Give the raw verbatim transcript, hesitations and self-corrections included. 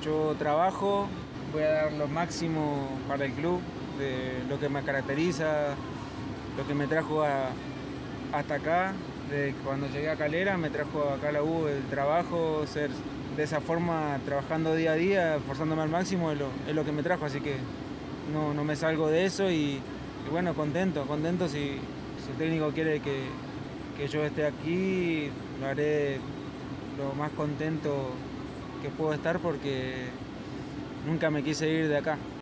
Yo trabajo, voy a dar lo máximo para el club, de lo que me caracteriza, lo que me trajo a, hasta acá, de cuando llegué a Calera, me trajo acá a la U el trabajo, ser de esa forma, trabajando día a día, esforzándome al máximo, es lo, es lo que me trajo, así que no, no me salgo de eso y, y bueno, contento, contento si, si el técnico quiere que, que yo esté aquí, lo haré lo más contento que puedo estar porque nunca me quise ir de acá.